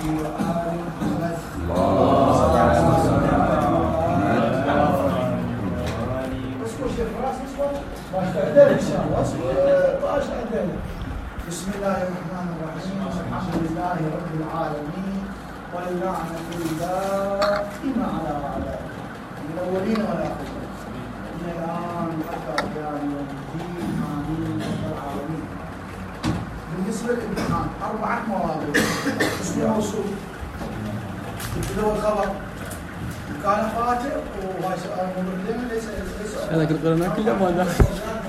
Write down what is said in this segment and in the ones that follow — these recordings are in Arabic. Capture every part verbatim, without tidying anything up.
وآل محمد. اللهم صل على سيدنا محمد. بسم الله الرحمن الرحيم. الحمد لله رب العالمين واللعنة الدائمة على أعدائه من الأولين والآخرين من الآن حتى قيام يوم الدين. آمين رب العالمين. بالنسبة للامتحان أربعة مواضيع. اسم الموصول، اللي هو الخبر، كان فاتح، وهاي سؤال مهم ليس ليس هذا قلت لنا كل ما دخل.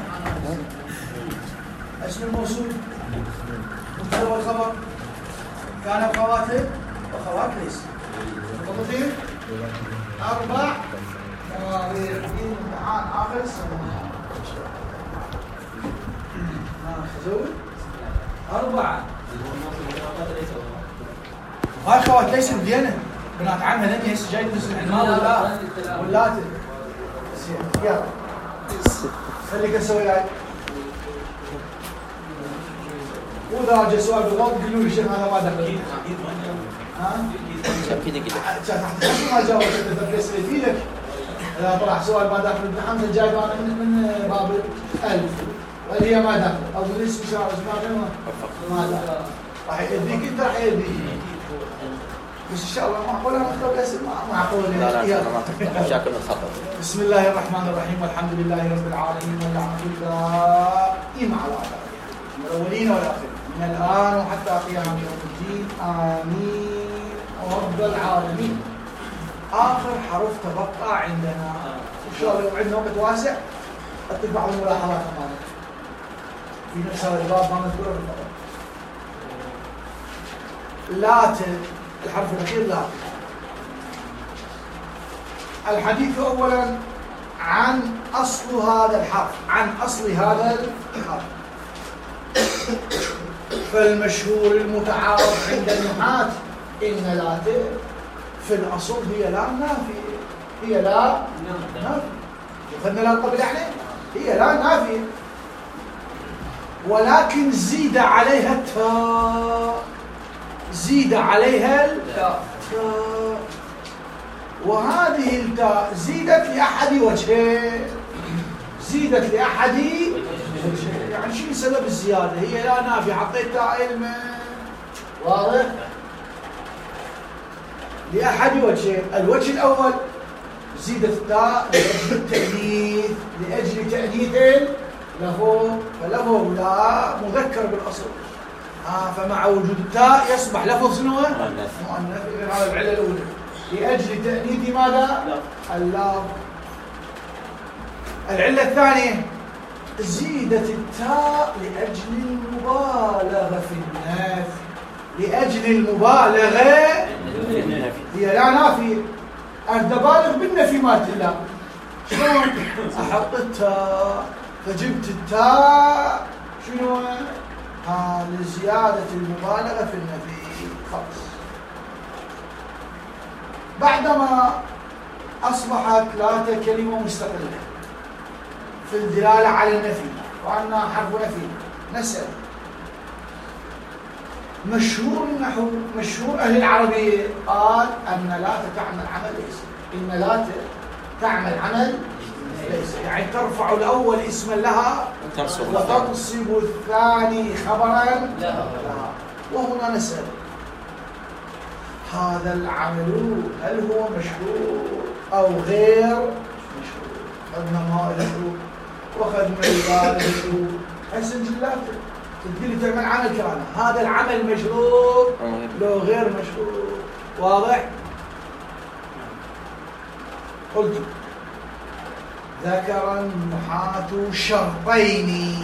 اسم الموصول، مبتدا والخبر، كان فواتح وخوات ليس. مضبوطين؟ أربع مواضيع في امتحان آخر السنة. ها خذوا أربعة. هاي خوات ليس بدينا بنات عمها لم هسه جاي تدرس العلماء ولا ولا يلا خليك اسوي لايك. واذا جاء سؤال بالغلط قولوا لي شيخ هذا ما دخل. ها؟ كذا كذا. تحت ما جاوبت تدرس لي فيك. اذا طلع سؤال ما داخل الامتحان جايب انا من من باب ألف واللي هي ما داخل او ليش مش عارف ما داخل راح يديك انت راح يديك. بس ان شاء الله معقول انا اختار الاسم معقول. لا لا ما تفتح شاكل الخطر. بسم الله الرحمن الرحيم والحمد لله رب العالمين واللعنة الدائمة على أعدائه من الأولين والآخرين من الآن وحتى قيام يوم الدين. آمين رب العالمين. آخر حرف تبقى عندنا إن شاء الله. يوم عندنا وقت واسع أكتب بعض الملاحظات أمامك في نفس هذا الباب ما مذكورة بالفضل. لات الحرف الأخير لا. الحديث أولا عن أصل هذا الحرف، عن أصل هذا الحرف. فالمشهور المتعارف عند النحاة إن لا في الأصل هي لا نافية. هي لا نافية. أخذنا لا قبل يعني هي لا نافية، ولكن زيد عليها التاء. زيد عليها التاء. وهذه التاء زيدت لأحد وجهين. زيدت لأحد وجهين. يعني شو سبب الزيادة؟ هي لا نافية حطيت تاء علم واضح؟ لأحد وجهين. الوجه الأول زيدت التاء لأجل التأنيث، لأجل تأنيث لفظ، فلفظ لا مذكر بالأصل. آه فمع وجود التاء يصبح لفظ شنو؟ مؤنث. مؤنث. إذن هذا العلة الأولى. لأجل تأنيث ماذا؟ اللام. العلة الثانية زيدت التاء لأجل المبالغة في النفي. لأجل المبالغة هي لا نافية. أنت بالغ بالنفي مالت الله. شلون؟ أحط التاء فجبت التاء شنو؟ ها لزيادة المبالغة في النفي. خلاص. بعدما أصبحت لا كلمة مستقلة في الدلالة على النفي وأنها حرف نفي، نسأل مشهور النحو، مشهور أهل العربية قال أن لا تعمل عمل ليس. إن لا تعمل عمل ليس، يعني ترفع الأول اسما لها وتنصب الثاني خبرا لها. وهنا نسأل هذا العمل هل هو مشهور أو غير مشهور؟ أخذنا ماء الحروب وأخذنا البال الحروب. هسه نجلات تقول لي تعمل عمل كان هذا العمل مشهور لو غير مشهور. واضح؟ قلت ذكر النحاة شرطين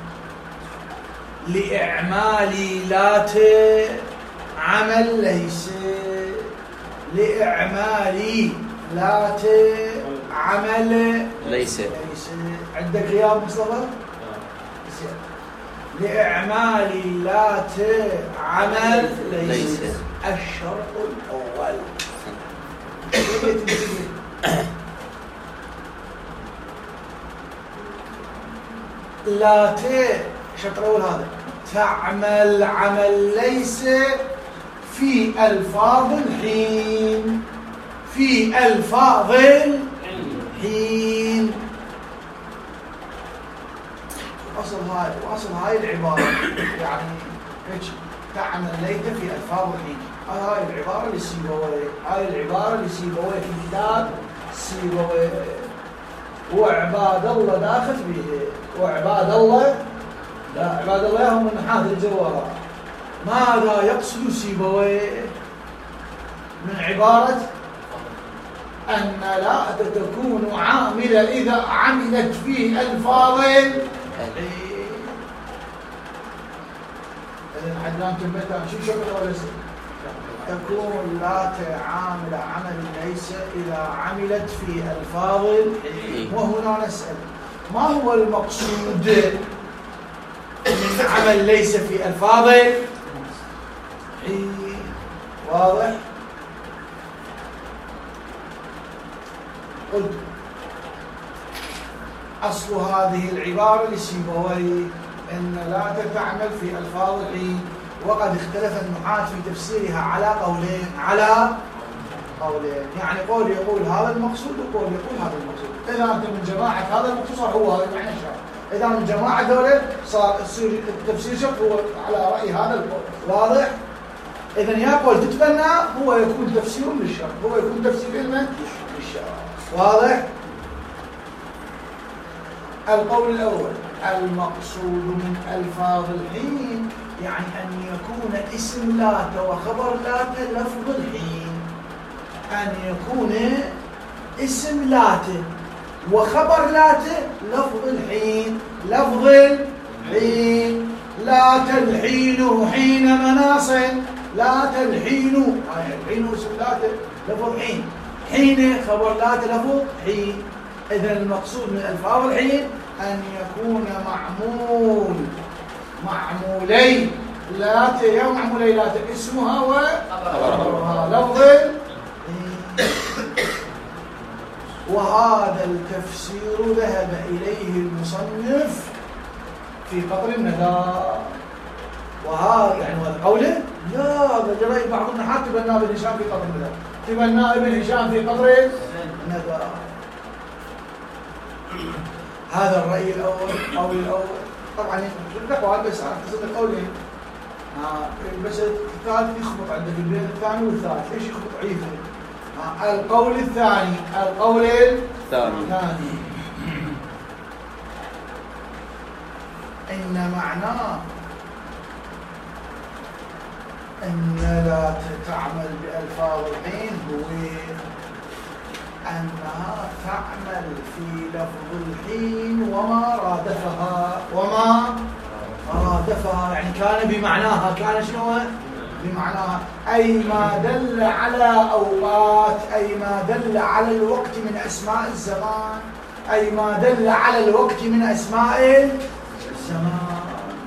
لإعمال لات عمل ليس. لإعمال لات عمل ليس. ليس. عندك غياب مصطفى؟ لإعمال لات عمل ليس. ليس. الشرط الأول لا ت شرط الأول هذا تعمل عمل ليس في في ألفاظ الحين في ألفاظ الحين. أصل هاي وأصل هاي العبارة يعني هيك تعمل ليت في ألفاظ الحين. هاي العبارة اللي سيبويه هاي العبارة اللي سيبويه في كتاب سيبويه. وعباد الله داخل به وعباد الله لا عباد الله هم من حاث الجوهرة. ماذا يقصد سيبويه من عبارة أن لا تكون عاملة إذا عملت فيه ألفاظ الحين. إذن عدنان كلمتها شو شكرا ولا سي تكون لا تعامل عمل ليس إذا عملت في ألفاظ الحين. وهنا نسأل ما هو المقصود من عمل ليس في ألفاظ الحين؟ واضح؟ قلت أصل هذه العبارة لسيبويه أن لا تعمل في ألفاظ الحين. وقد اختلف النحاة في تفسيرها على قولين على قولين يعني قول يقول هذا المقصود وقول يقول هذا المقصود. إذا أنت من جماعة هذا المقصود صار هو هذا معنى الشرع. إذا من جماعة دولة صار التفسير شرط هو على رأي هذا القول. واضح؟ إذا يا قول تتبنى هو يكون تفسير للشرع هو يكون تفسير للشرع. واضح؟ القول الأول المقصود من ألفاظ الحين يعني أن يكون اسم لات وخبر لات لفظ الحين. أن يكون اسم لات وخبر لات لفظ الحين. لفظ الحين لا تلحين حين مناص لا تلحين الحين اسم لات لفظ حين. حين خبر لات لفظ حين. إذن المقصود من ألفاظ الحين أن يكون معمول معمولي لات يا معمولي لات اسمها وخبرها لفظ. وهذا التفسير ذهب إليه المصنف في قطر الندى. وهذا يعني هذا قوله لا بجرى بعض النحاة تبناه ابن هشام في قطر الندى تبناه ابن هشام في قطر الندى. هذا الرأي الأول أو الأول طبعا الأقوال بس أقصد القولين. بس الثالث يخبط عندك البيت الثاني والثالث ليش يخبط عيفه؟ القول الثاني القول الثاني إن معناه أن لا تعمل بألفاظ الحين هو أنها تعمل في لفظ الحين وما رادفها وما رادفها يعني كان بمعناها كان شنو بمعناها أي ما دل على أوقات أي ما دل على الوقت من أسماء الزمان أي ما دل على الوقت من أسماء الزمان.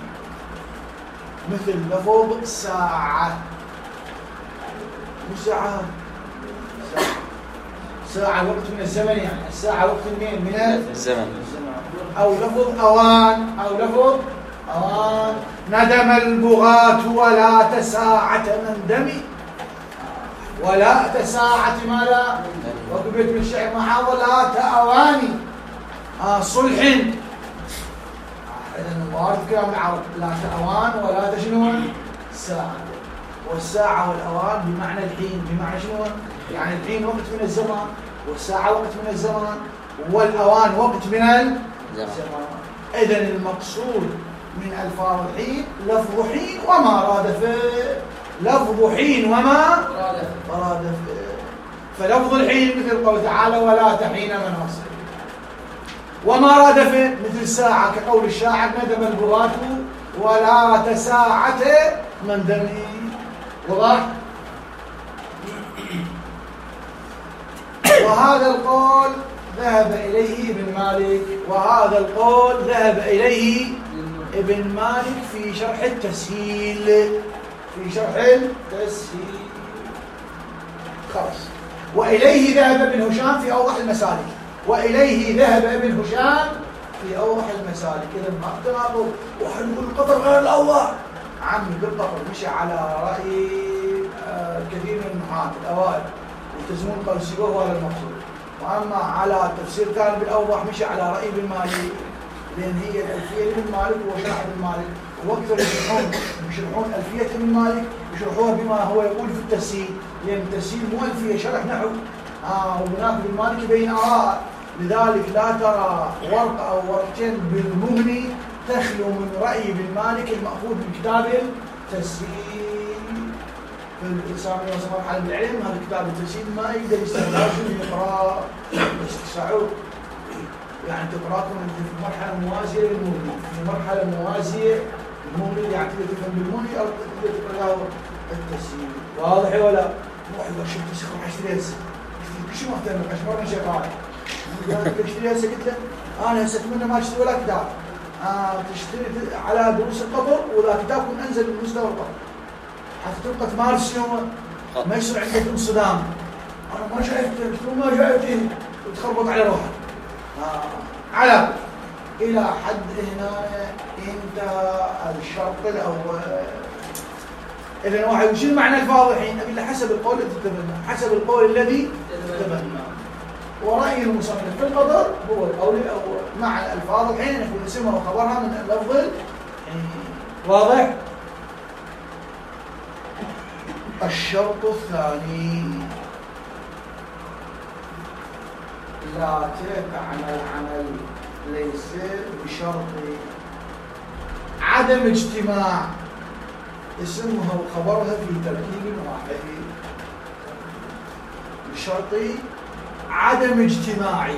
مثل لفظ ساعة مش ساعة ساعة وقت من الزمن يعني الساعة وقت منين من الزمن. أو لفظ أوان أو لفظ أوان ندم البغاة ولا تساعة مندمي ولا تساعة ما لا وقبيت من الشعر معه ولا تأواني آه صلح. إذا الموارد كلام العرب لا تأوان ولا تشنون ساعة. والساعة والأوان بمعنى الحين بمعنى شنو يعني الحين وقت من الزمان والساعة وقت من الزمان والأوان وقت من الزمان. إذن المقصود من ألفاظ الحين لفظ حين وما رادفه لفظ حين وما رادفه. فلفظ الحين مثل قول تعالى ولا تحين مناصر وما رادفه مثل ساعة كقول الشاعر ندم البغاة ولا تساعة مندمي. واضح؟ وهذا القول ذهب إليه ابن مالك وهذا القول ذهب إليه ابن مالك في شرح التسهيل في شرح التسهيل خلاص. وإليه ذهب ابن هشام في أوضح المسالك وإليه ذهب ابن هشام في أوضح المسالك. إذا ما اختلافه واحد يقول القطر غير الأوضح عمي بالقطر مشي على رأي النحاة الأوائل يلتزمون قول سيبويه وهذا المقصود. وأما على تفسير ثاني بالأوضح مشي على رأي ابن مالك، لأن هي الألفية لابن مالك وشرح ابن مالك، ووقت يشرحون يشرحون ألفية ابن مالك يشرحوها بما هو يقول في التسهيل، لأن التسهيل مو ألفية شرح نحو. آه وهناك ابن مالك يبين آراء، لذلك لا ترى ورقة أو ورقتين بالمغني تخلو من رأي ابن مالك المأخوذ من كتاب التسهيل. فالإنسان يوصل مرحلة بالعلم هذا كتاب التسهيل ما يقدر يستخدمه يقرأ يستشعر، يعني تقرأكم في مرحلة موازية للمغني، في مرحلة موازية المغني يعني تقدر تفهم بالمغني أو تقدر تقرأ له التسهيل. واضح ولا؟ واحد شفت شيخ اشتري هسه شو مهتم عشان مرة شيخ هاي قال لك اشتري هسه، قلت له انا هسه اتمنى ما اشتري ولا كتاب، آه تشتري على دروس القطر ولا كتاب يكون انزل من مستوى القطر حتى تبقى تمارس يوم ما يصير عندك انصدام. انا ما شايفتك ما شايفتني وتخربط على روحك. آه على الى حد هنا انتهى الشرط الاول. إذا واحد وش معنى الفاضحين؟ أقول له حسب القول الذي تبنى، حسب القول الذي تبنى. ورأي المصنف في القدر هو القول أو معنى الفاضحين يكون اسمها وخبرها من اللفظ. واضح؟ الشرط الثاني لا تعمل عمل ليس بشرط عدم اجتماع اسمها وخبرها في تركيب واحد، بشرط عدم اجتماع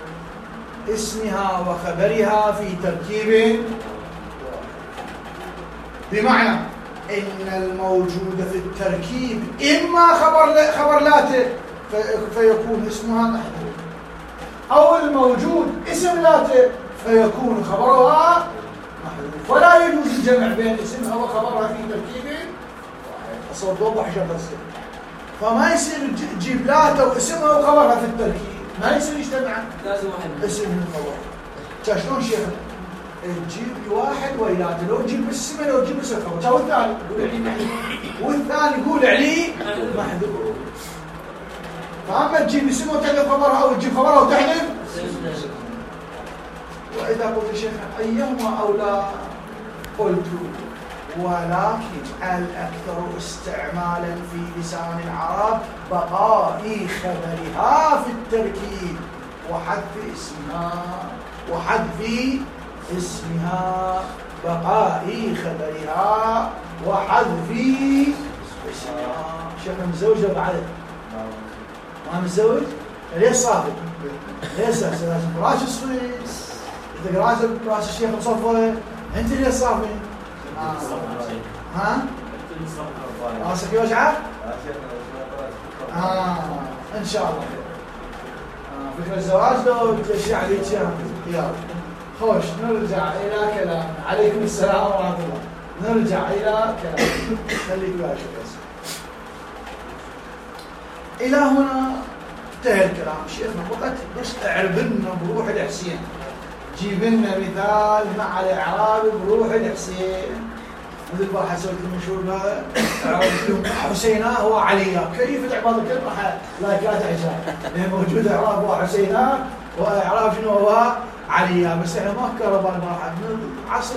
اسمها وخبرها في تركيب واحد. بمعنى ان الموجود في التركيب اما خبر خبر لاته فيكون اسمها محذوف، او الموجود اسم لاته فيكون خبرها محذوف، ولا يجوز الجمع بين اسمها وخبرها في تركيب واحد. اصلا توضح شرط السر، فما يصير تجيب لاته واسمها وخبرها في التركيب، ما يصير يجتمع لازم واحد اسم وخبر. شلون شيخ تجيب واحد ويلاته، لو تجيب اسمه لو تجيب اسم خبر، والثاني يقول عليه محذوف والثاني يقول عليه محذوف. فاما تجيب اسمه وتحذف خبرها او تجيب خبرها وتحذف. واذا قلت شيخ ايهما اولى؟ قلت ولكن الاكثر استعمالا في لسان العرب بقاء خبرها في التركيب وحذف اسمها، وحذف اسمها، بقاء خبرها وحذف اسمها. شيخنا متزوج ولا بعد؟ ما متزوج؟ ليش صافي؟ ليش صافي؟ راس الصغير إذا راس راس الشيخ مصفى أنت ليش صافي؟ ها؟ راسك يوجعك؟ آه إن شاء الله خير. آه فكرة الزواج لو تشيع عليك يلا. خوش نرجع إلى كلام. عليكم السلام ورحمة الله. نرجع إلى كلام. خليك بقى شوف. إلى هنا انتهى الكلام. شيخنا فقط بس اعرب لنا بروح الحسين، جيب لنا مثال مع الإعراب بروح الحسين. مثل ما حسوت المشهور هذا اعرب لهم حسينا هو عليا، كيف الإعراب كلمة لايكات عشان لأن موجود إعراب هو حسينا وإعراب شنو هو عليا، بس احنا ما كربنا راح عصر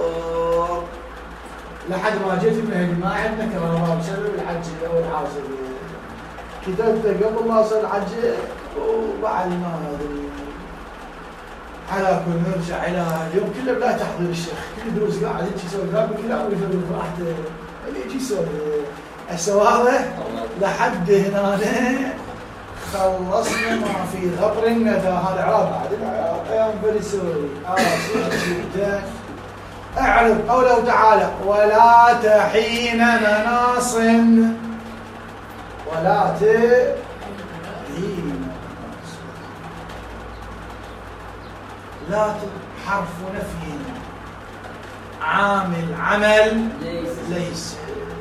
لحد ما جيت من ما عندنا كربنا بسبب الحج أو الحاصل. كتبت قبل ما صار الحج وبعد ما ادري. على كل نرجع الى اليوم كله بلا تحضير الشيخ، كل دروس قاعد يجي يسوي كلام كله ويفهم براحته اللي يجي يسوي السواضح لحد هنا خلصنا ما في غطر الندى. هذا عرب بعد العراق فلسوري آه جدا. اعرف قوله تعالى ولا تحين مناص، ولا تحين لا حرف نفي عامل عمل ليس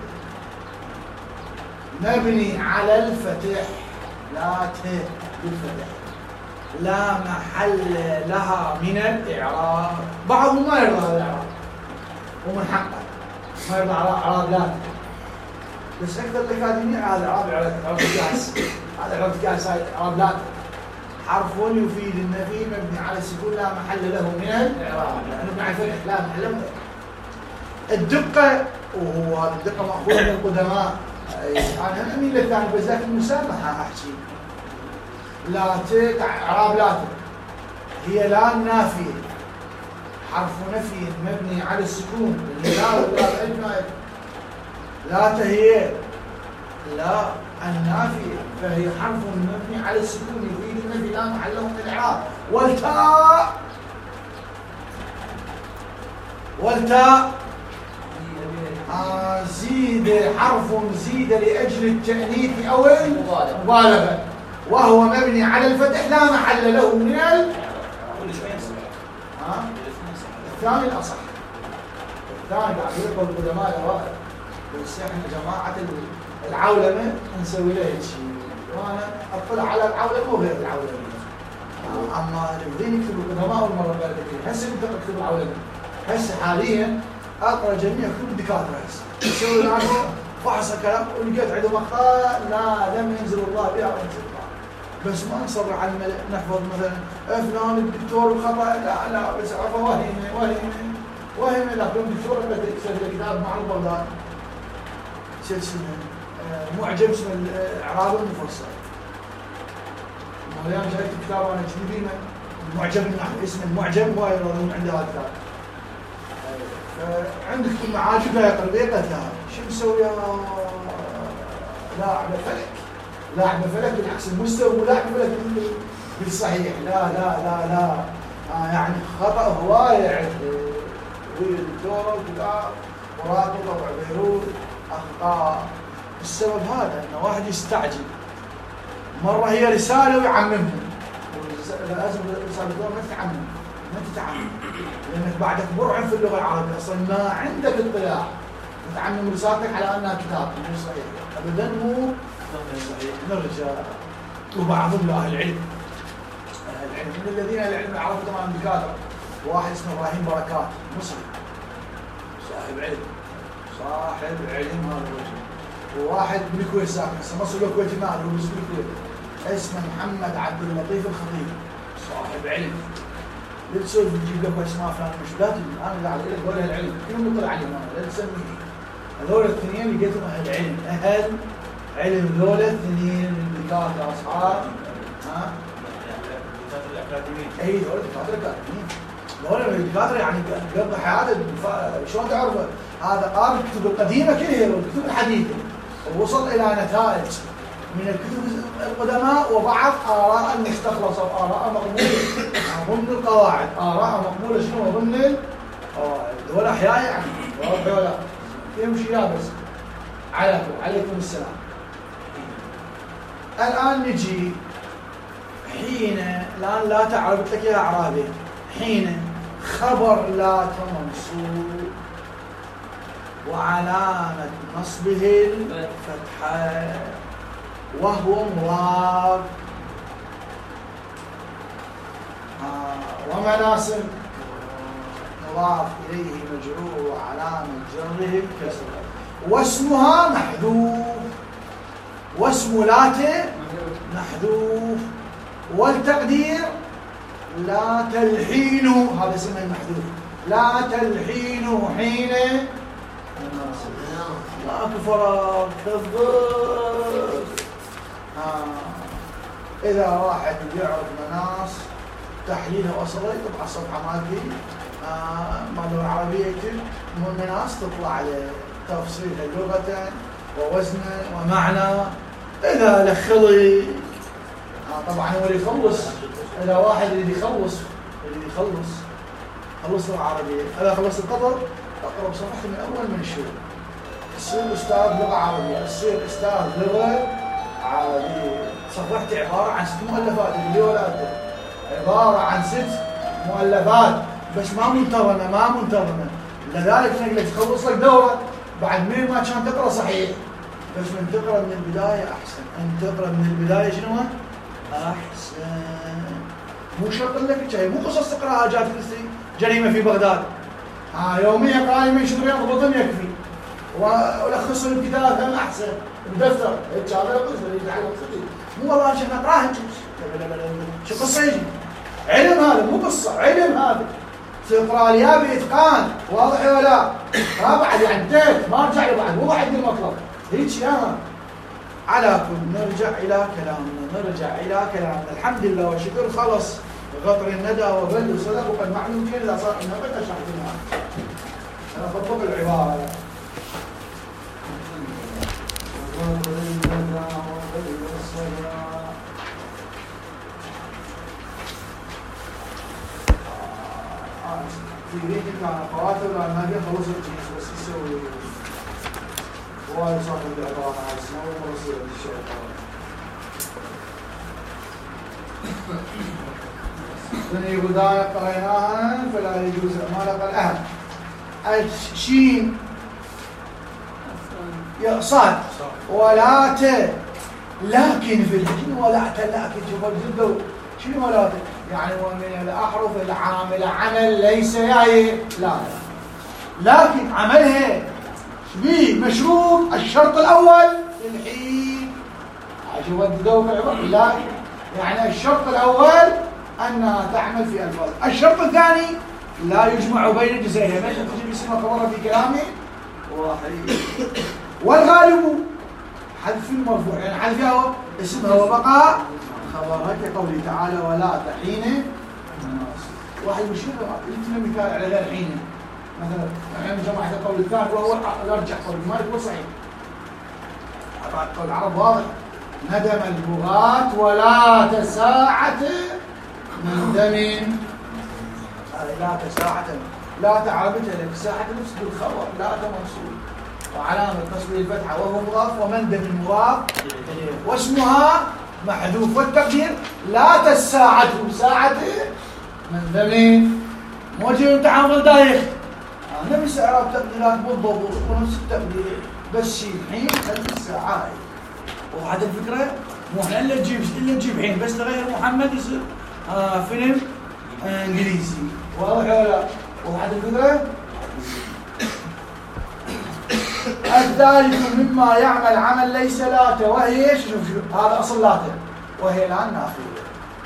مبني على الفتح، لا ت بالفتح لا محل لها من الإعراب. بعضهم ما يرضى هذا الإعراب ومن حقه ما يرضى على إعراب لا بس اكثر الاكاديميه هذا اعراب اعراب قياس، هذا اعراب قياس، هاي اعراب لا. حرف يفيد النفي مبني على السكون لا محل له من الاعراب، لانه مع الفتح لا محل له. الدقه، وهو هذا الدقه ماخوذه من القدماء. انا اميل للثاني بس ذاك المسامحه احكي. لا ت اعراب لا هي لا نافيه، حرف نفي مبني على السكون، لا ولا الف لا هي لا النافيه، فهي حرف مبني على السكون يفيد النفي لا محل له من الاعراب. والتاء والتاء آه زيد، حرف زيد لاجل التانيث او المبالغه، وهو مبني على الفتح لا محل له من ال ها الثاني الاصح. الثاني قاعد يقول القدماء الاوائل، بس احنا جماعه العولمه نسوي له هيك شيء، وانا اطلع على العولمه وغير العولمه. اما الذين يكتبوا القدماء والمره الثانيه هسه كنت اكتب العولمه، هسه حاليا اقرا جميع كتب الدكاتره هسه يسوي لنا فحص كلام ولقيت عندهم اخطاء لا لم ينزل الله بها ولا ينزل الله، بس ما نصر على الملأ نحفظ مثلا فلان الدكتور الخطا لا لا بس عرفه وهم وهم وهم لكن الدكتور بده يكتب كتاب مع البلدان شو اسمه معجم اسمه الاعراب المفصل. اليوم شريت كتاب انا كذي معجم النحو اسمه المعجم وايد من عندي هذا الكتاب. فعندك المعاجم لا يقرب لها شو مسوي لاعب فلك لاعب فلك بالعكس المستوى ولاعب فلك بالصحيح لا لا لا لا آه يعني خطأ هواية عنده والدكتور والكتاب وراته طبع بيروت أخطاء. السبب هذا أن واحد يستعجل، مرة هي رسالة ويعممها، لازم رسالة الدكتور ما تتعمم ما تتعمم لأنك بعدك برعن في اللغة العربية أصلا ما عندك اطلاع، تتعمم رسالتك على أنها كتاب مش صحيح أبدا مو صحيح. نرجع وبعضهم لأهل العلم، أهل العلم من الذين العلم عرفوا طبعا دكاترة، واحد اسمه إبراهيم بركات مصري صاحب علم صاحب علم هذا الرجل، وواحد بالكويت ساكن هسه مصر الكويت مال هو بس بالكويت اسمه محمد عبد اللطيف الخطيب صاحب علم. لا تسولف تجيب لك اسماء فلان مش لا انا قاعد اقول لك هذول العلم كلهم يطلع عليهم لا تسميه هذول الاثنين لقيتهم اهل علم، اهل علم هذول الاثنين الدكاتره اصحاب ها الدكاتره الاكاديميين اي هذول الدكاتره الاكاديميين هذول الدكاتره يعني قبل حياته شلون تعرفه هذا قارئ الكتب القديمه كلها والكتب الحديثه ووصل الى نتائج من الكتب القدماء وبعض آراء مستخلصة وآراء مقبولة ضمن القواعد، آراء مقبولة شنو ضمن القواعد، دول أحياء يعني دول ولا يمشي لابس عليكم عليكم السلام. الآن نجي حين الآن لا تعرف قلت لك يا أعرابي حين خبر لا منصوب وعلامة نصبه الفتحة وهو مضاف آه ومناسب مضاف إليه مجرور وعلامة جره الكسر واسمها محذوف واسم لاته محذوف والتقدير لا تلحين هذا اسمه المحذوف لا تلحين حين لا كفر كذب آه. إذا واحد يعرف مناص تحليلها وصلت تطلع الصفحة مالتي آه. مالو العربية يكتب مناص تطلع عليه تفصيلها لغة ووزنا ومعنى. إذا لخلي آه. طبعا هو اللي يخلص إذا واحد اللي يخلص اللي يخلص خلص العربية إذا خلص القطر أقرب صفحة من أول من الشهور تصير أستاذ لغة عربية تصير أستاذ لغة عربية. صفحتي عبارة عن ست مؤلفات اللي ولا أدري عبارة عن ست مؤلفات بس ما منتظمة ما منتظمة لذلك تقدر تخلص لك دورة بعد مين ما كان تقرأ صحيح بس من تقرأ من البداية أحسن أن تقرأ من البداية شنو أحسن مو شرط لك شيء مو قصص تقرأها جات جريمة في بغداد ها يوميا قائمة يشوف رياض بطن يكفي والخصه الكتاب هم احسن الدفتر هيك هذا يقص اللي يتعلم خطي مو والله عشان نقراها شو قصه يجي علم هذا مو قصه علم هذا تقرا لي باتقان واضح ولا لا؟ ما بعد يعني انتهت ما ارجع له بعد مو بعد المطلب هيك يا على كل نرجع الى كلامنا نرجع الى كلامنا الحمد لله والشكر خلص غطر الندى وبل وصدق وقد معلوم كل اذا صار انه قد شرحت لنا انا بطبق العباره غطر الندى وبل وصدق في بيتك كان قواته ولا ما هي خلصت الجيش بس يسوي وايد صاحب العباره هاي اسمه ورسول الشيطان ثاني بداية قريناها فلا يجوز إعمال الأهم الشين صاد ولا ت لكن في الحين ولا ت لكن شوف الجد شنو ولا ت يعني ومن الأحرف العاملة عمل ليس يعني لا لكن عملها شبيه مشروط الشرط الأول في الحين شوف الجد في العبارة لا يعني الشرط الأول أنها تعمل في ألفاظ الشرط الثاني لا يجمع بين جزئين ماشي تجيب اسمها خبرها في كلامي واحد والغالب حذف المرفوع يعني حذفها اسمها وبقى خبرها كقوله تعالى ولا تحين واحد مشير قلت مثال على ذا الحين مثلا يعني جماعة القول الثالث وهو يرجع قول ما يكون صحيح قول العرب واضح ندم البغاة ولا تساعة من دم لا تساعة لا تعربتها لك ساعة نفس بالخبر لا منصوب وعلامة نصب الفتحة وهو مضاف ومن دم مضاف واسمها محذوف والتقدير لا تساعة ساعة من دم موجه امتحان دايخ نفس اعراب تقديرات بالضبط ونفس التقدير بس الحين خلف الساعة وهذا الفكرة مو احنا الا تجيب الا تجيب حين بس تغير محمد يصير آه فيلم آه انجليزي واضح ولا لا؟ وهذا الفكرة الثالث مما يعمل عمل ليس لاته وهي شوف شوف هذا اصل لاته وهي الان نافذة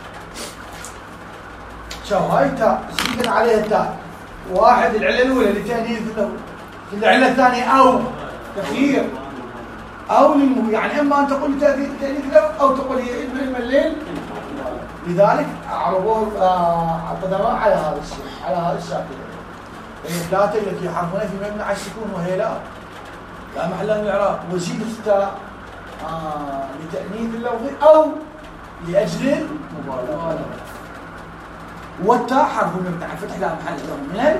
شوف هاي تاء زيد عليها تاء واحد العلة الأولى لتأنيث له العلة الثانية أو تخيير أو للمو يعني إما أن تقول تأنيث له أو تقول هي علم الليل لذلك أعربوه القدماء على هذا الشيء على هذا الشكل الثلاثة التي يحرفون في مبنى على السكون وهي لا لا محل لها الإعراب وزيد التاء آه لتأنيث اللفظ أو لأجل المبالغة والتاء حرف مبنى على فتح لا محل له من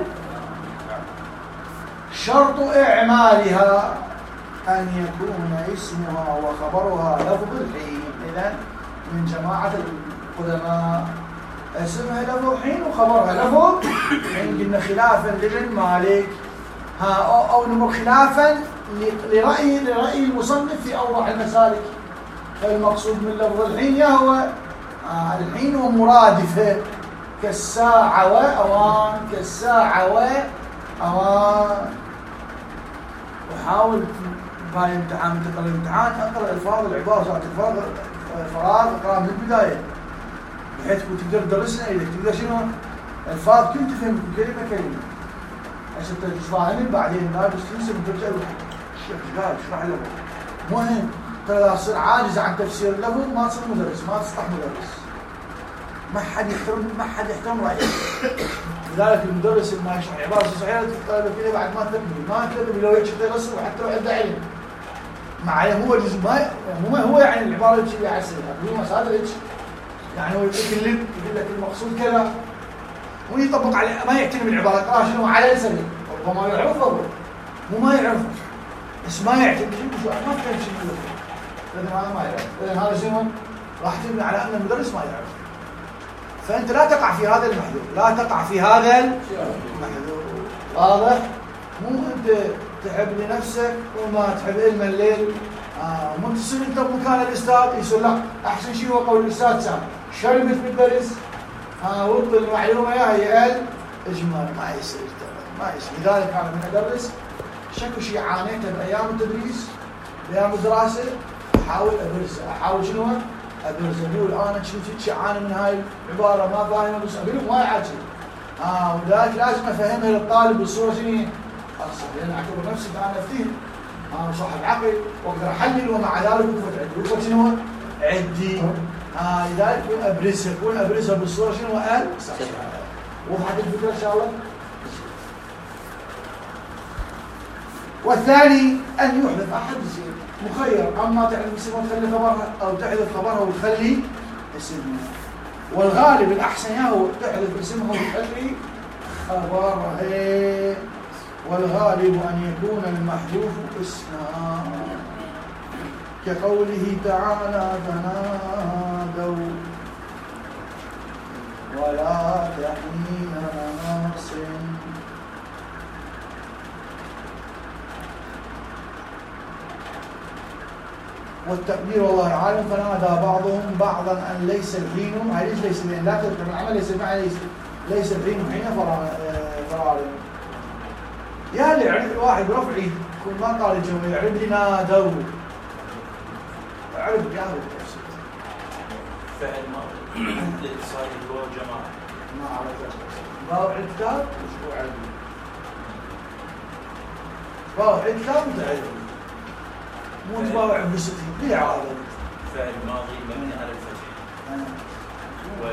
شرط إعمالها أن يكون اسمها وخبرها لفظ الحين إذن من جماعة القدماء اسمها لفظ الحين وخبرها لفظ الحين قلنا خلافا لابن مالك ها أو, أو نمر خلافا لرأي لرأي المصنف في أوضح المسالك فالمقصود من لفظ الحين هو آه الحين ومرادفه كالساعة وأوان كالساعة وأوان وحاول بهاي الامتحان تقرأ الامتحان اقرأ الفاظ العبارة صارت الفاظ الفراغ اقرأ من البداية بحيث كنت تقدر تدرسنا إذا تقدر شنو الفاظ كنت تفهم كلمة كلمة عشان تفهمين بعدين لا بس تنسى وترجع الشيخ قال اشرح له مهم ترى اذا تصير عاجز عن تفسير اللفظ ما تصير مدرس ما تصلح مدرس ما حد يحترم ما حد يحترم رأيك لذلك المدرس اللي ما يشرح عبارة صحيحة تطالب كذا بعد ما تبني ما تبني لو يكشف يرسل وحتى لو عنده علم مع هو جزء ما هو هو يعني العبارة اللي تشيل يحسنها هو مسألة ايش يعني هو يتكلم يقول لك المقصود كذا ويطبق عليه ما يعتني بالعبارة قراها شنو على لسانه ربما يعرفه مو ما يعرفه بس ما يعتني شو ما تفهم شنو لأن هذا ما يعرف لأن هذا شنو راح تبني على أن المدرس ما يعرف فأنت لا تقع في هذا المحذور لا تقع في هذا المحذور واضح مو أنت تحب لنفسك وما تحب علم الليل آه مو تصير أنت بمكان الأستاذ يقول لا أحسن شيء هو قول الأستاذ سام شربت بالدرس آه وطل المعلومة يا هي قال إجمال ما يصير ما يصير لذلك أنا من أدرس شكو شيء عانيته بايام التدريس بايام الدراسه احاول ابرزه، احاول شنو؟ ابرزه، اقول انا شفت شيء عاني من هاي العباره ما فاهمها بس اقول لهم ما يعجب. اه ولذلك لازم افهمها للطالب بصوره شنو؟ اصح، لان اعتبر نفسي انا افتهم. انا صاحب عقل واقدر احلل ومع ذلك وقفت عندي، وقفت شنو؟ عندي. اه لذلك كون ابرزها، كون ابرزها بالصوره شنو؟ قال وضحت الفكره ان شاء الله. والثاني ان يحدث احد زين مخير، اما تحذف اسمها وتخلي خبرها او تحذف خبرها وتخلي اسمها. والغالب الاحسن يا هو تحذف اسمها وتخلي خبرها. والغالب ان يكون المحذوف اسما كقوله تعالى تنادوا ولا تحين مناص. والتقدير والله عالم فنادى بعضهم بعضا ان ليس الحين، هاي ليش ليس الحين؟ لا تذكر العمل ليس المعنى ليس ليس الحين حين فرار. يا اللي يعرف واحد برفعي يكون ما قال الجمله يعرف لي نادوا اعرف يا هو فعل ماضي لاتصال الواو جماعه ما اعرف باوع الكتاب وش هو عربي باوع الكتاب متعرف مو باوع بستي ليه عربي فعل ماضي مبني على الفتح و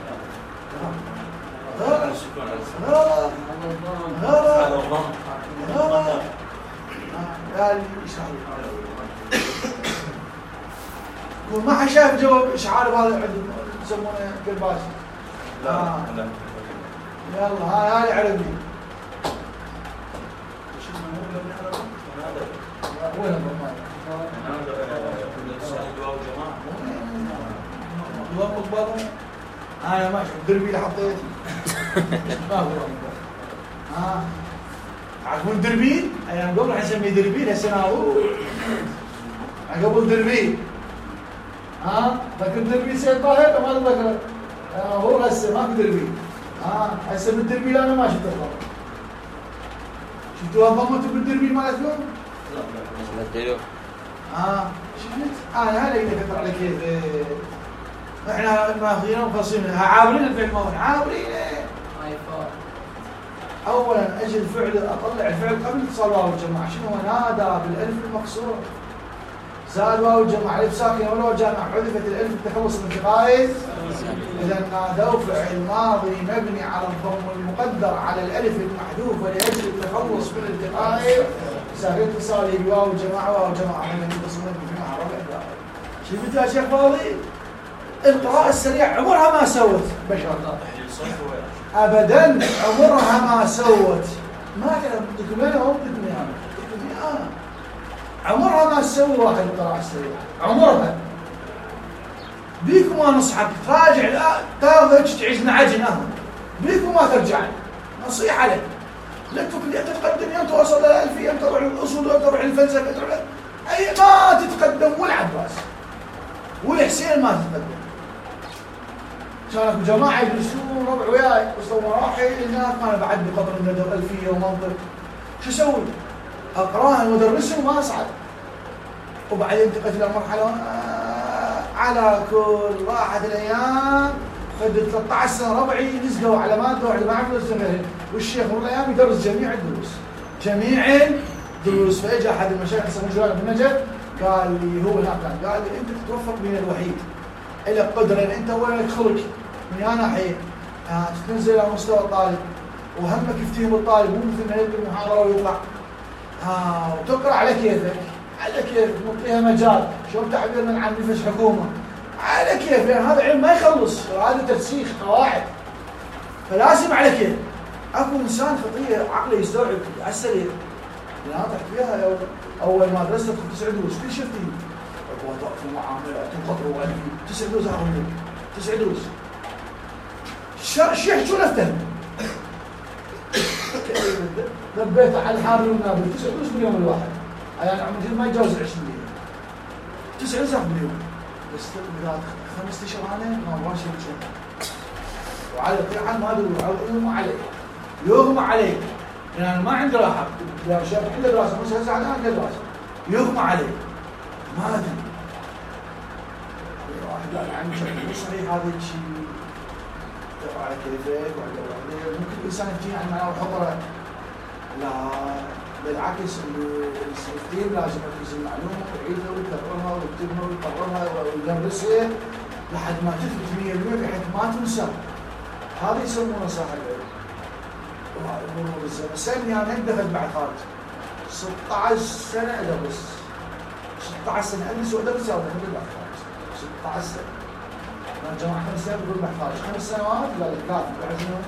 غلط السكون على الفتح غلط غلط على الضم غلط. قال اشرح لي يقول ما حد شايف جواب اشعار بهذا عندهم يسمونه قلباس. لا لا يلا هاي هاي عربي شو اسمه هو مبني على الضم هذا وين الضمان؟ هذا لاتصال الواو جماعه الله مقبضه انا ماشي دربي اللي حطيت ما هو ها عقبون دربين ايام قبل نسميه دربين هسه هو قبل دربين ها فاكر دربين سيد طاهر ما تذكر هو هسه ما في دربين ها هسه بالدربين انا ما شفت الضبط شفتوها ضمته بالدربين مالتكم؟ لا لا اه شفت؟ انا هلا اللي كثر على كيف احنا ماخذينها ومخلصينها عابرين الفعل الماضي عابرين. اولا اجي الفعل اطلع الفعل قبل اتصال واو الجماعه شنو هو؟ نادى بالالف المقصوره زاد واو الجماعه الف ساكنه ولو جامعه حذفت الالف التخلص من التقايد. اذا نادوا فعل ماضي مبني على الضم المقدر على الالف المحذوفه لاجل التخلص من التقايد ساكن اتصاله بواو الجماعه واو الجماعه من المتصلين بجماعه ربع. شفت يا شيخ فاضي؟ القراءة السريعة عمرها ما سوت بشر ابدا عمرها ما سوت ما كان تكمل هم تكمل انا عمرها ما سوى واحد القراءة السريعة عمرها. بيكم ما نصحك تراجع لا تاخذ تعيشنا عجنه بيكم ما ترجع نصيحة لك لا تكمل تتقدم يوم توصل للألفية يوم تروح للأصول يوم تروح للفلسفة تروح اي ما تتقدم والعباس والحسين ما تتقدم. كانوا جماعة يدرسون ربع وياي وصلوا مراحل هناك انا بعد بقدر الندر ألفية ومنطق شو اسوي؟ اقراها وادرسهم وما اصعد. وبعدين انتقلت الى مرحلة آه على كل راحت الايام خدت ثلاثة عشر سنة ربعي نزلوا على مادة واحدة ما عملوا الزمن والشيخ مر الايام يدرس جميع الدروس جميع الدروس. فاجى احد المشايخ اسمه جلال بن نجد قال لي هو هناك كان قال لي انت تتوفق من الوحيد الى قدره ان انت وين تخرج من هنا ناحيه آه تنزل على مستوى الطالب وهمك يفتهم الطالب مو مثل ما يلقي المحاضره ويطلع آه وتقرا على كيفك على كيفك نعطيها مجال شلون تعبيرنا عن نفس حكومه على كيف يعني هذا علم ما يخلص هذا ترسيخ قواعد فلازم على كيف. اكو انسان خطير عقله يستوعب على السريع اللي انا طحت فيها اول ما درست كنت تسع دروس كل شيء فيه وضعت المعاملات وقطر وألفي تسع دروس عربي تسع دروس الشيخ شو نفتهم ذبيت على الحار والنابل تسع دروس باليوم الواحد يعني عمري ما يتجاوز عشرين دقيقة تسع دروس باليوم بس بذات خمسة اشهر انا ما ما شيء شيء وعلى الطيعان ما ادري يغمى علي يغمى علي يعني أنا ما عندي راحة يا شيخ عنده دراسة بس هسه أنا عنده دراسة يغمى عليه ما أدري واحد قال عني مو صحيح هذا الشيء تقرأ على كيفك وعلى ممكن الإنسان يجي عن معناه وحضره لا بالعكس المفتين لازم يركز المعلومة ويعيدها ويكررها ويكتبها ويقررها ويدرسها لحد ما تثبت مية بالمية بحيث ما تنسى. هذا يسمونه صاحب العلم. مرور الزمن. سني أنا دخلت بعد خارج ستة عشر سنة أدرس. ستة عشر سنة أدرس وأدرس وأدرس بعد خارج. ستة عشر سنة. أنا جماعة خمس سنوات بقول بعد خارج. خمس سنوات لا كاتب بعد سنوات.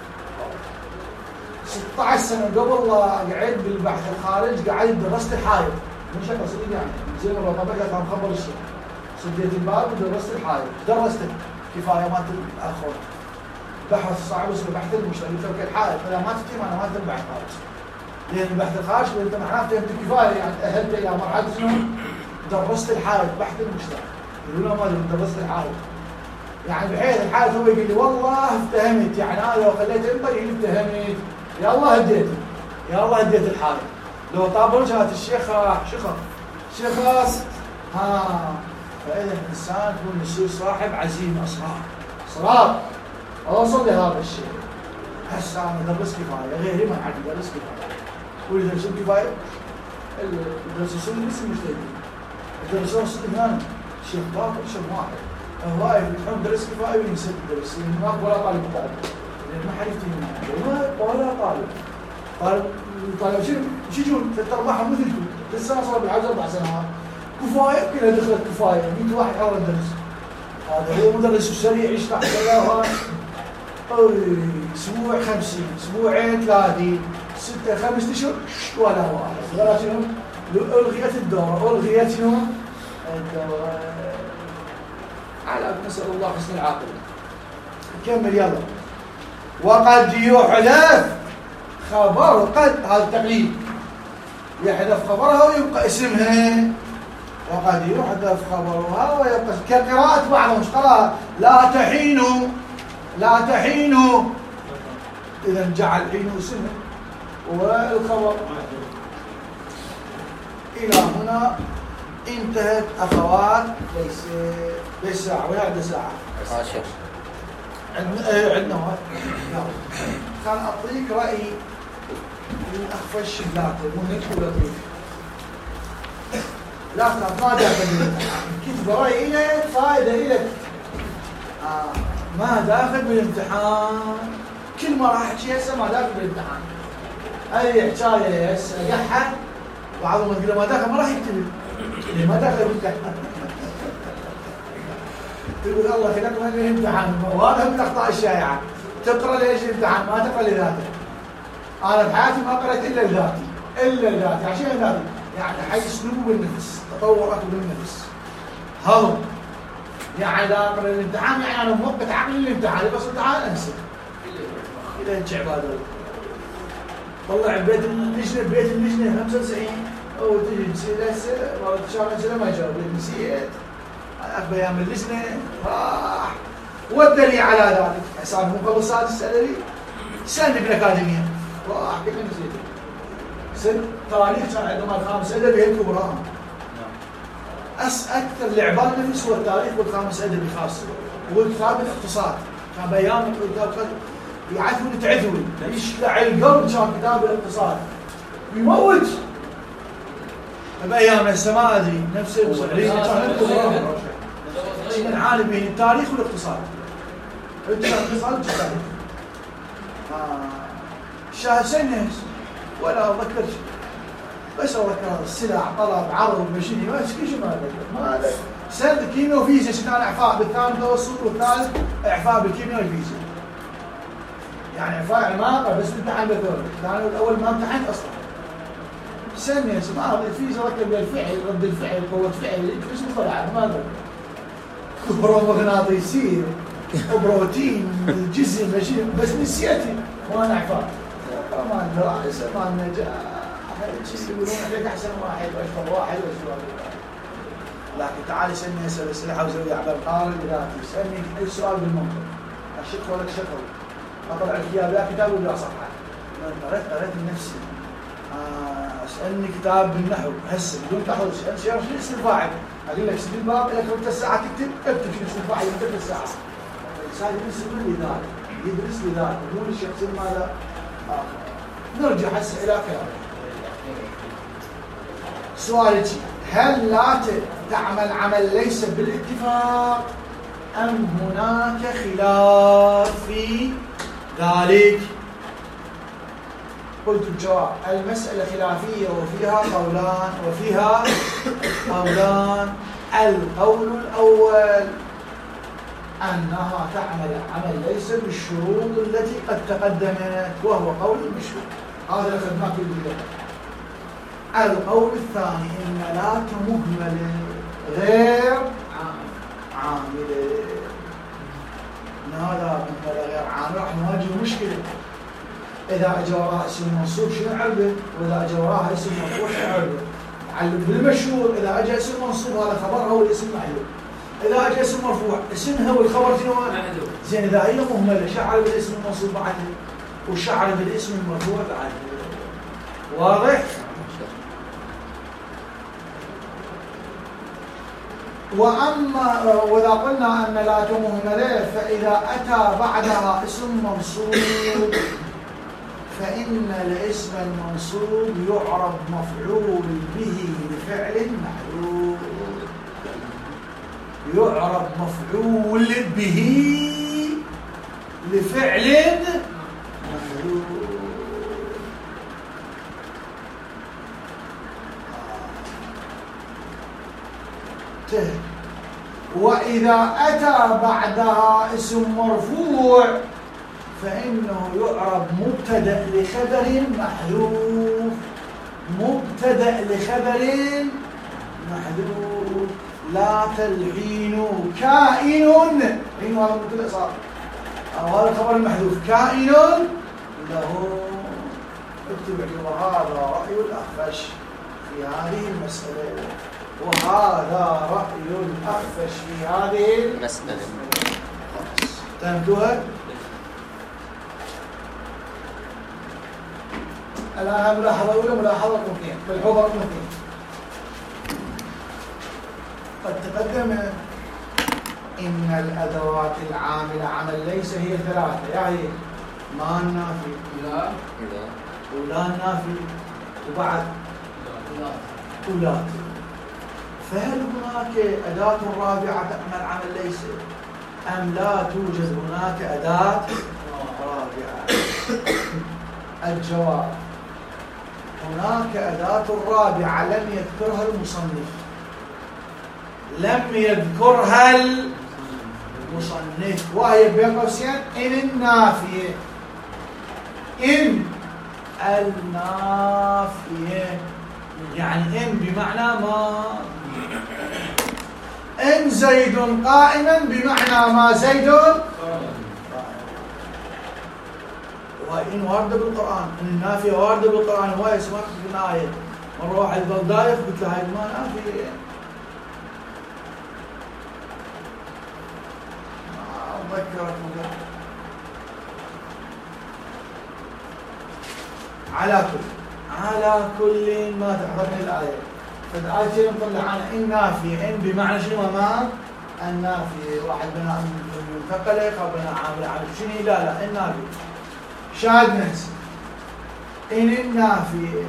ستة عشر سنة قبل لا أقعد بالبحث الخارج قاعد درست الحائط. مش شكل صدق يعني. زي ما طبقت عن خبر الشيء. سديت الباب ودرست الحائط. درست كفايات الآخر. بحث صعب اسمه بحث المشترك ترك الحائط فلا ما تتم انا ما ادري بحث خارج لان البحث الخارج انت معناته فهمت الكفايه يعني تاهلت الى مرحله شنو درست الحائط بحث المشترك يقولون ما ادري درست الحائط يعني بحيث الحائط هو يقول لي والله افتهمت يعني انا لو خليت انت يقول لي افتهمت يا الله هديتي يا الله هديت الحائط لو طاب وجهه الشيخ شخص شخص ها فاذا الانسان يكون يصير صاحب عزيمه اصرار اصرار اوصل لهذا الشيء. هسه انا ادرس كفايه غيري ما عاد يدرس كفايه. واللي يدرسون كفايه يدرسون بس المجتهدين. يدرسون صدق هنا شيخ باكر شيخ واحد. هواي يفتحون مدرس كفايه وينسى يدرس ما ولا طالب طالب. لان ما حد يفتهم ولا طالب. طالب طالب شنو؟ شو يجون ثلاث ارباعهم مثلكم. لسه صار بالعجز اربع سنوات. كفايه كلها دخلت كفايه مئة واحد حاول يدرس. هذا هو مدرس سريع يشرح كذا اسبوع خمسين اسبوعين ثلاثين ستة خمسة اشهر ولا واحد ولا شنو الغيت الدوره الغيت شنو الدوره على نسال الله حسن العاقبه. نكمل يلا. وقد يحذف خبر قد هذا التقليد يحذف خبرها ويبقى اسمها وقد يحذف خبرها ويبقى كقراءة بعضهم ايش قراءة لا تحينوا لا تحينوا إذا جعل حينوا اسمه والخبر. إلى هنا انتهت أخوات ليس ليس ساعة ولا عندنا ساعة عشر عندنا عندنا وقت. كان أعطيك رأي الأخفش بلاته مو ندخل لطيف لا ما داخل كتب رأي إلك فائدة إلك آه. ما داخل بالامتحان كل ما راح احكي هسه ما داخل بالامتحان اي حكايه هسه اقحها بعضهم يقول له ما داخل ما راح يكتب اللي ما داخل بالامتحان تقول الله خلقك من الامتحان وهذا من الاخطاء الشائعه تقرا ليش الامتحان ما تقرا لذاتك. انا بحياتي ما قرأت الا لذاتي الا لذاتي عشان ذاتي يعني حي اسلوب النفس تطورات بالنفس هضم يعني لا اقرا الامتحان يعني انا موقت عقلي الامتحان بس الامتحان انسى الى انت عباد الله طلع بيت اللجنه بيت اللجنه خمسة وتسعين او تجي نسيت هسه والله شهر سنه ما جاوب نسيت اكبر ايام اللجنه راح ودني على ذلك حساب مو قبل سادس ادبي سنه بالاكاديميه راح كل نسيت سنه تاريخ كان عندهم الخامس ادبي هي الكبرى أس أكثر لعبان نفس هو التاريخ والخامس أدبي خاصة والكتاب الاقتصاد كان بيان الكتاب يعثون تعثون يشلع القلب كان كتاب الاقتصاد يموت بأيام هسه ما أدري نفس الصعيد كان من عالم بين التاريخ والاقتصاد الاقتصاد والتاريخ شاهد سنة ولا أذكر شيء بس أذكر السلع طلب عرض مشيني ما أذكر شيء ما أذكر ما أذكر سنة كيمياء وفيزياء شنان إعفاء بالثاني متوسط والثالث إعفاء بالكيمياء والفيزياء يعني إعفاء يعني ما أقرأ بس امتحان بالثاني الثاني والأول ما امتحنت أصلا سنة اسمها الفيزياء ركب بالفعل رد الفعل قوة فعل إيش مطلع ما أذكر كهرومغناطيسية وبروتين الجسم ماشي بس نسيتي وانا اعفاء ما الدراسه ما النجاح يقولون عليك احسن واحد واشطر واحد واشطر لكن تعالي سني اسال اسئله وزوي على القارئ ذاتي سالني اي سؤال بالمنطق اشق لك شطر اطلع لك اياه بلا كتاب ولا صفحه قرأت قرأت لنفسي آه، اسألني كتاب بالنحو هسه بدون تحضير اسأل شيخ شو اسم الفاعل؟ أقول لك سيب الباب لك ثلاث ساعات تكتب اكتب شو اسم الفاعل من ثلاث ساعات. الإنسان يدرس لذلك يدرس لذلك مو للشخص ماذا آخر. نرجع هسه إلى كلامه. سؤالك هل لا تعمل عمل ليس بالاتفاق أم هناك خلاف في ذلك؟ قلت الجواب المسألة خلافية وفيها قولان وفيها قولان. القول الأول أنها تعمل عمل ليس بالشروط التي قد تقدمت وهو قول المشروط، هذا اللي أخذناه في البداية. القول الثاني إن لا مهملة غير عاملة. إن هذا مهملة غير عاملة راح نواجه مشكلة. إذا أجى وراها اسم منصوب شنو عربه؟ وإذا أجى وراها اسم مرفوع شنو عربه؟ علم بالمشهور إذا أجى اسم منصوب هذا خبرها والاسم معلوم. إذا أجى اسم مرفوع اسمها والخبر شنو؟ معلوم. زين إذا هي مهملة شعر بالاسم المنصوب بعد وشعر بالاسم المرفوع بعد. واضح؟ وأما وإذا قلنا أن لا مهملة فإذا أتى بعدها اسم منصوب فإن الاسم المنصوب يعرب مفعول به لفعل محذوف. يعرب مفعول به لفعل محذوف. وإذا أتى بعدها اسم مرفوع فإنه يعرب مبتدأ لخبر محذوف. مبتدأ لخبر محذوف. لا تلحين كائن، حين هذا مبتدأ صار أو هذا الخبر المحذوف كائن له. اكتب وهذا رأي الأخفش في هذه المسألة، وهذا رأي الأخفش في هذه المسألة. فهمتوها؟ الآن ملاحظة أولى ملاحظة اثنين ملحوظة رقم اثنين. قد تقدم إن الأدوات العاملة عمل ليس هي ثلاثة، يعني ما النافي لا ولا النافي وبعد ولات. فهل هناك أداة رابعة تعمل عمل ليس أم لا توجد هناك أداة رابعة؟ الجواب هناك أداة رابعة لم يذكرها المصنف. لم يذكرها المصنف وهي بين قوسين إن النافية. إن النافية يعني إن بمعنى ما. إن زيد قائما بمعنى ما زيد قائم. وإن واردة بالقرآن، إن النافية واردة بالقرآن. هو يسمع في الآية مرة واحد ظل دايخ قلت له هاي ما نافية. ما أذكركم. على كل على كل ما تحضرني الآية. فالآية نطلع عنها إن نافية. إن بمعنى شنو ما؟ النافية. واحد بنا منتقلة أو بنا عامل عامل شنو؟ لا لا إن نافية. شاهد نفسي إن النافية.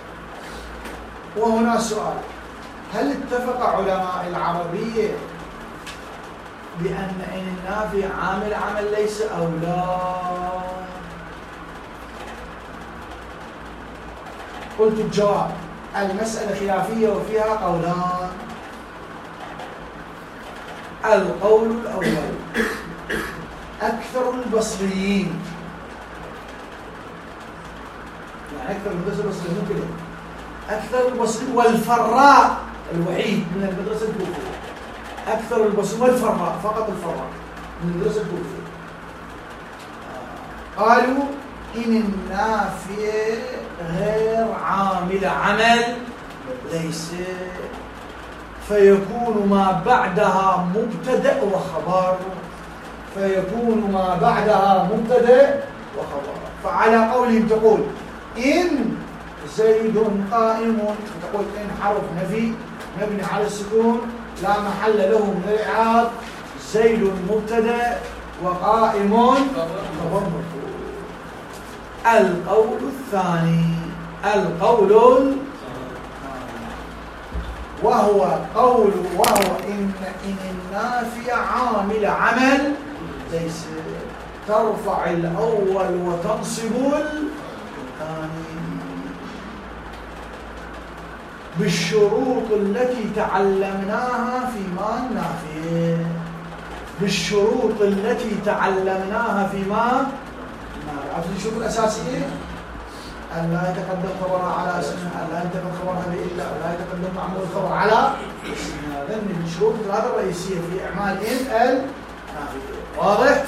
وهنا سؤال: هل اتفق علماء العربية بأن إن النافية عامل عمل ليس أو لا؟ قلت الجواب المسألة خلافية وفيها قولان. القول الأول أكثر البصريين، يعني أكثر المدرسة البصرية مو كده، أكثر البصريين والفراء الوحيد من المدرسة الكوفية. أكثر البصريين والفراء فقط الفراء من المدرسة الكوفية قالوا إن النافية غير عامل عمل ليس، فيكون ما بعدها مبتدأ وخبر. فيكون ما بعدها مبتدأ وخبر. فعلى قولهم تقول إن زيد قائم، تقول إن حرف نفي مبني على السكون لا محل له من الإعراب، زيد مبتدأ وقائم خبر مرفوع. القول الثاني، القول وهو قول وهو إن إن النافي عامل عمل ليس، ترفع الأول وتنصب الثاني بالشروط التي تعلمناها فيما النافي، بالشروط التي تعلمناها فيما عرفت الشروط الأساسية؟ أن لا يتقدم خبرها على اسمه، أن لا يتقدم خبرها بإلا، أن لا يتقدم معمول الخبر على اسمه. هذا من الشروط الثلاثة الرئيسية في إعمال إن النافية. واضح؟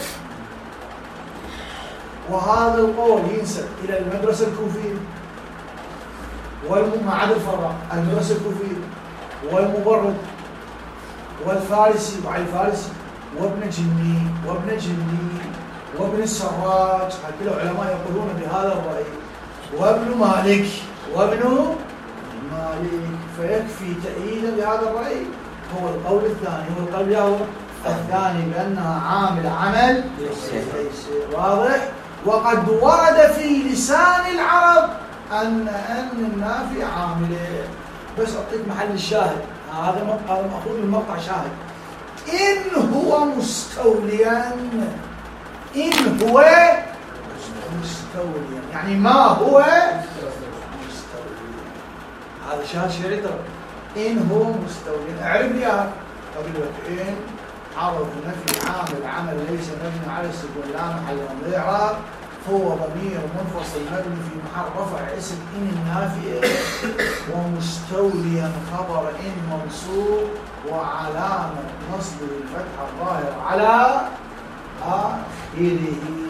وهذا القول ينسب إلى المدرسة الكوفية والم... ما عدا الفراء، المدرسة الكوفية والمبرد والفارسي وعلى الفارسي وابن جني وابن جني وابن السراج، هكذا علماء يقولون بهذا الرأي، وابن مالك وابن مالك. فيكفي تأييدا بهذا الرأي هو القول الثاني، هو القول الثاني بأنها عامل عمل ليس. واضح؟ وقد ورد في لسان العرب أن أن النافي عامله. بس أعطيك محل الشاهد، هذا هذا مأخوذ من مقطع شاهد. إن هو مستوليا، إن هو مستوليا يعني ما هو مستوليا، هذا شاهد شعري ترى. إن هو مستوليا اعرف لي هذا قبل لك. إن عرض نفي عامل عمل ليس مبني على السكون لا محل له من الإعراب، هو ضمير منفصل مبني في محل رفع اسم إن النافية، ومستوليا خبر إن منصوب، وعلامة نصبه الفتحة الظاهرة على آخره.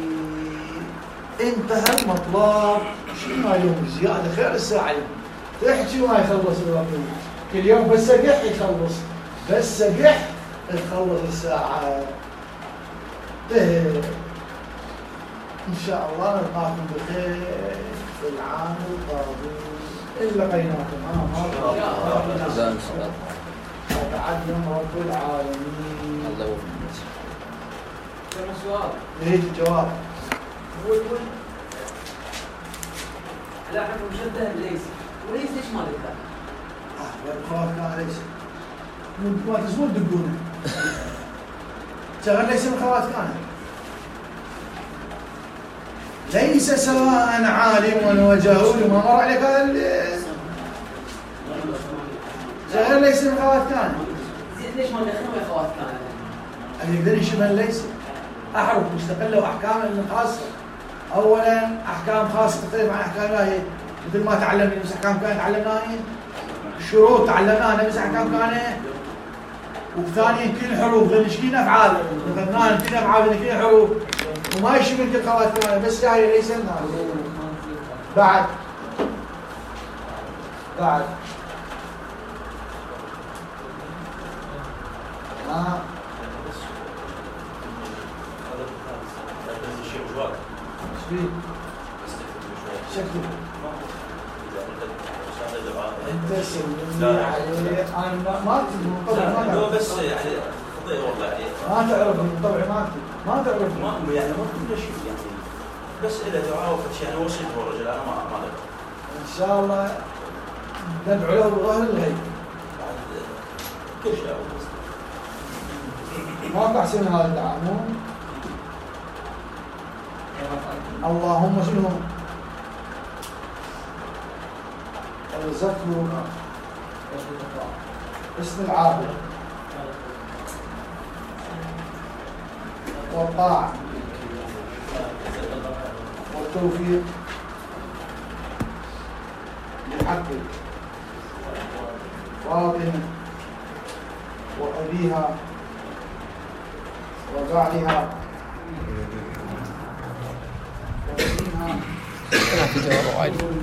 انتهى المطلب. شو ما يوم زيادة خير الساعة تحكي وما يخلص الوقت كل يوم، بس قح يخلص، بس قح يخلص الساعة. انتهى. إن شاء الله نلقاكم بخير في العام القادم. إن لقيناكم أنا ما أتعلم رب العالمين. الله يوفقك. كم سؤال؟ نريد الجواب. هو يقول لا حكم مشبه ليس، وليس ليش ما ذكر؟ آه والخلاف كان ليس. ما تزول دقونه. شغل ليس الخوات كان. ليس سواء عالم وجهول، ما مر عليك هذا شغل ليس الخوات كان. زين ليش ما دخلوا يا خوات كان؟ اللي يقدر يشمل ليس أحرف مستقلة وأحكام خاصة. أولاً أحكام خاصة تختلف عن أحكام الله، مثل ما تعلمنا نفس أحكام كان تعلمناها، الشروط تعلمناها نفس أحكام كان، وثانيا كل حروف غير كل أفعال ذكرناها، كل أفعال كل حروف، وما يشمل كل خوات كان، بس هاي ليس الناس. بعد بعد آه. شبيه شكله انت سلمني عليه. انا ما اكتب من طبع، ما لا بس يعني خطير والله يعني ما تعرف من طبع، ما اكتب ما تعرف ما يعني ما كل شيء يعني، بس اذا دعاء شيء يعني وصيته الرجل انا ما ما ادري. ان شاء الله ندعو له بظهر الغيب بعد كل شيء ما تحسن هذا الدعاء. مو اللهم شنو رزقه اسم العابد والطاعة والتوفيق للحق فاطمة وأبيها وبعلها وابنها